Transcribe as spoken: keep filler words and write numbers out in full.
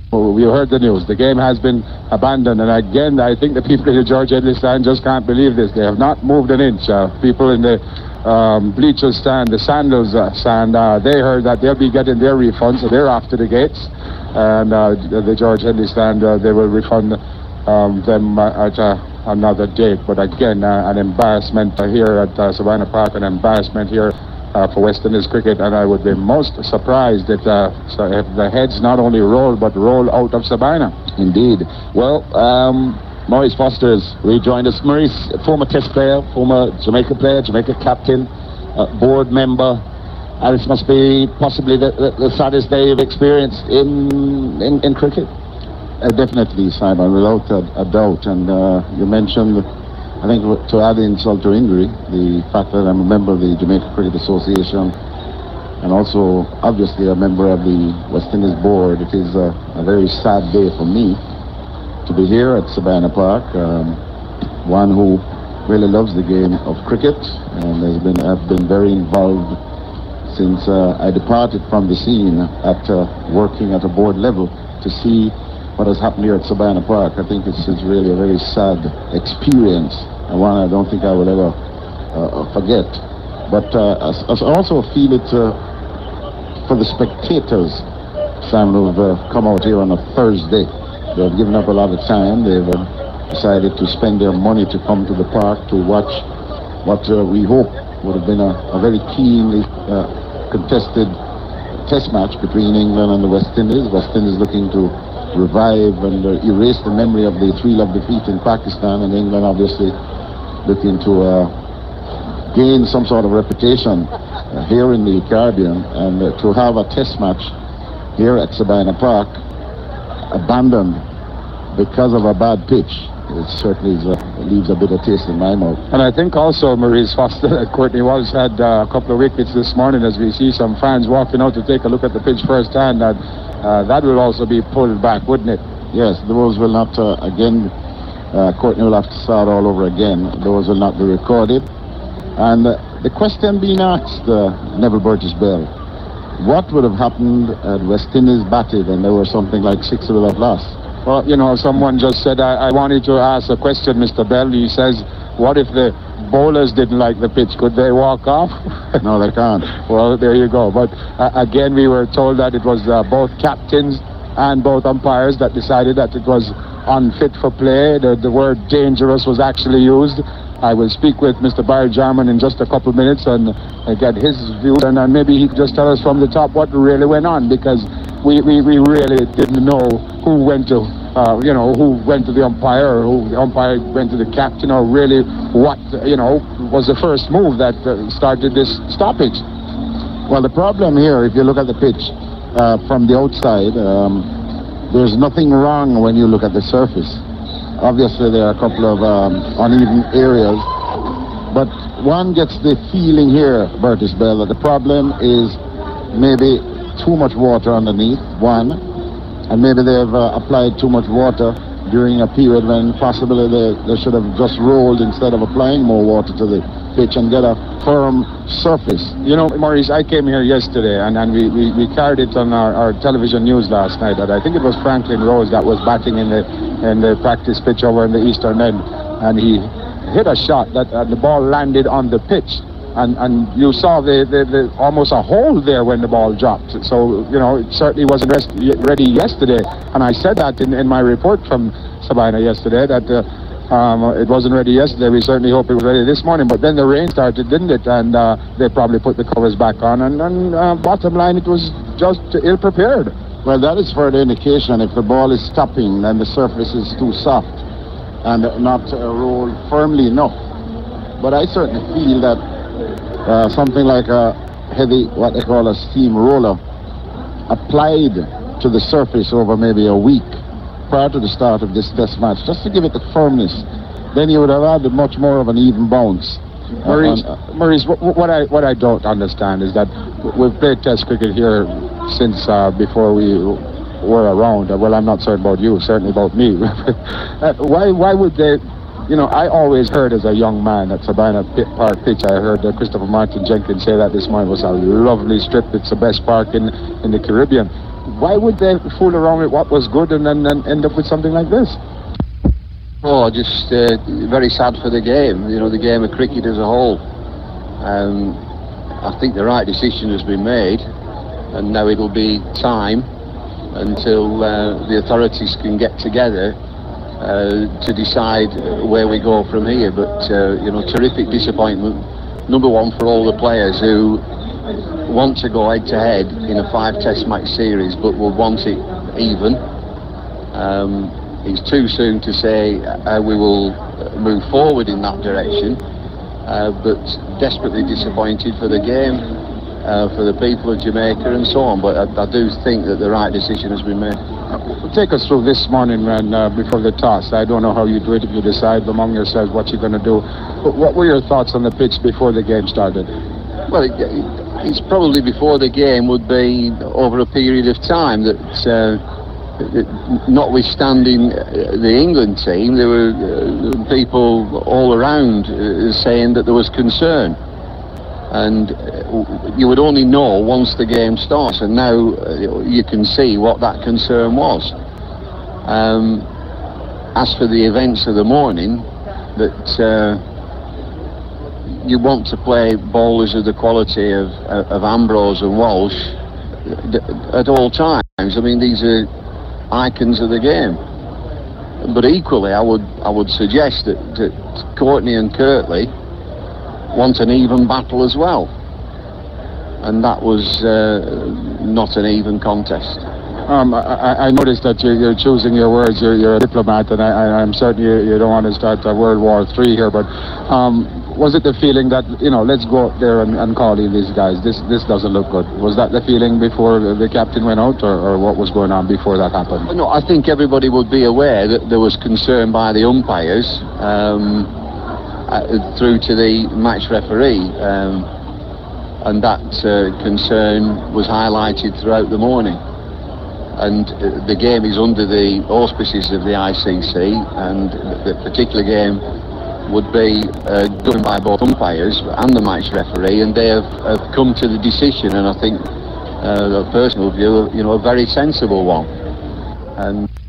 We heard the news. The game has been abandoned, and again, I think the people in the George Headley stand just can't believe this. They have not moved an inch. Uh, people in the um, bleachers stand, the Sandals uh, stand, uh, they heard that they'll be getting their refunds, so they're off to the gates. And uh, the George Headley stand, uh, they will refund um, them uh, at uh, another date. But again, uh, an embarrassment uh, here at uh, Savannah Park, an embarrassment here Uh, for West Indies cricket, and I would be most surprised that uh, so if the heads not only roll but roll out of Savannah. Indeed. Well, um, Maurice Foster has rejoined us. Maurice, former Test player, former Jamaica player, Jamaica captain, uh, board member. And this must be possibly the, the, the saddest day you've experienced in in, in cricket. Uh, definitely, Simon, without a, a doubt. And uh, you mentioned, I think, to add insult to injury, the fact that I'm a member of the Jamaica Cricket Association and also obviously a member of the West Indies board. It is a, a very sad day for me to be here at Savannah Park, um, one who really loves the game of cricket and has been, I've been very involved since uh, I departed from the scene at uh, working at a board level to see what has happened here at Savannah Park. I think it's, it's really a very sad experience, and one I don't think I will ever uh, forget. But uh, I, I also feel it uh, for the spectators, Sam, who've uh, come out here on a Thursday. They've given up a lot of time. They've uh, decided to spend their money to come to the park to watch what uh, we hope would have been a, a very keenly uh, contested test match between England and the West Indies. West Indies looking to revive and uh, erase the memory of the thrill of defeat in Pakistan, and England obviously looking to uh, gain some sort of reputation uh, here in the Caribbean, and uh, to have a test match here at Savannah Park abandoned because of a bad pitch, it certainly is, uh, leaves a bitter taste in my mouth. And I think also, Maurice Foster, that Courtney Walsh had uh, a couple of wickets this morning, as we see some fans walking out to take a look at the pitch firsthand. And Uh, that will also be pulled back, wouldn't it? Yes, those will not, uh, again, uh, Courtney will have to start all over again. Those will not be recorded. And uh, the question being asked, uh, Neville Burgess Bell, what would have happened at West Indies batted and there were something like six would have lost? Well, you know, someone just said, I, I wanted to ask a question, Mister Bell. He says, what if the bowlers didn't like the pitch? Could they walk off? No, they can't. Well, there you go. But uh, again, we were told that it was uh, both captains and both umpires that decided that it was unfit for play. The, the word dangerous was actually used. I will speak with Mister Barry Jarman in just a couple of minutes and uh, get his view, and uh, maybe he could just tell us from the top what really went on, because we, we, we really didn't know who went to Uh, you know, who went to the umpire, or who the umpire went to the captain, or really what, you know, was the first move that uh, started this stoppage. Well, the problem here, if you look at the pitch uh, from the outside, um, there's nothing wrong when you look at the surface. Obviously, there are a couple of um, uneven areas, but one gets the feeling here, Burgess Bell, that the problem is maybe too much water underneath, one. And maybe they've uh, applied too much water during a period when possibly they, they should have just rolled instead of applying more water to the pitch and get a firm surface. You know, Maurice, I came here yesterday and, and we, we, we carried it on our, our television news last night, that I think it was Franklin Rose that was batting in the in the practice pitch over in the eastern end, and he hit a shot that uh, the ball landed on the pitch. And, and you saw the, the, the almost a hole there when the ball dropped. So, you know, it certainly wasn't rest, ready yesterday. And I said that in, in my report from Savannah yesterday, that uh, um, it wasn't ready yesterday. We certainly hope it was ready this morning. But then the rain started, didn't it? And uh, they probably put the covers back on. And, and uh, bottom line, it was just ill-prepared. Well, that is further indication. If the ball is stopping, then the surface is too soft and not uh, rolled firmly enough. But I certainly feel that Uh, something like a heavy, what they call a steam roller, applied to the surface over maybe a week prior to the start of this test match, just to give it the firmness, then you would have had much more of an even bounce. Maurice, uh, uh, Maurice what, what I what I don't understand is that we've played test cricket here since uh, before we were around. Well, I'm not certain about you, certainly about me. uh, why why would they? You know, I always heard as a young man at Savannah Park pitch, I heard uh, Christopher Martin Jenkins say that this morning was a lovely strip. It's the best park in, in the Caribbean. why would they fool around with what was good and then, then end up with something like this? Oh, just uh, very sad for the game, you know, the game of cricket as a whole. Um, I think the right decision has been made, and now it'll be time until uh, the authorities can get together uh, to decide where we go from here. But, uh, you know, terrific disappointment, number one for all the players who want to go head-to-head in a five-test match series, but will want it even. Um, it's too soon to say how we will move forward in that direction, uh, but desperately disappointed for the game, uh, for the people of Jamaica and so on. But I, I do think that the right decision has been made. Take us through this morning when, uh, before the toss. I don't know how you do it if you decide among yourselves what you're going to do. But what were your thoughts on the pitch before the game started? Well, it, it's probably before the game would be over a period of time that, uh, notwithstanding the England team, there were uh, people all around uh, saying that there was concern. And uh, you would only know once the game starts, and now uh, you can see what that concern was. Um, as for the events of the morning, that uh, you want to play bowlers of the quality of, of Ambrose and Walsh at all times. I mean, these are icons of the game. But equally, I would I would suggest that, that Courtney and Kirtley want an even battle as well. And that was uh, not an even contest. Um, I, I noticed that you're, you're choosing your words. You're, you're a diplomat, and I, I'm certain you, you don't want to start a World War Three here. But um, was it the feeling that, you know, let's go out there and, and call in these guys? This this doesn't look good. Was that the feeling before the captain went out, or, or what was going on before that happened? No, I think everybody would be aware that there was concern by the umpires um, uh, through to the match referee, um, and that uh, concern was highlighted throughout the morning. And uh, the game is under the auspices of the I C C, and the particular game would be uh, governed by both umpires and the match referee, and they have, have come to the decision, and I think uh, a personal view, you know, a very sensible one. And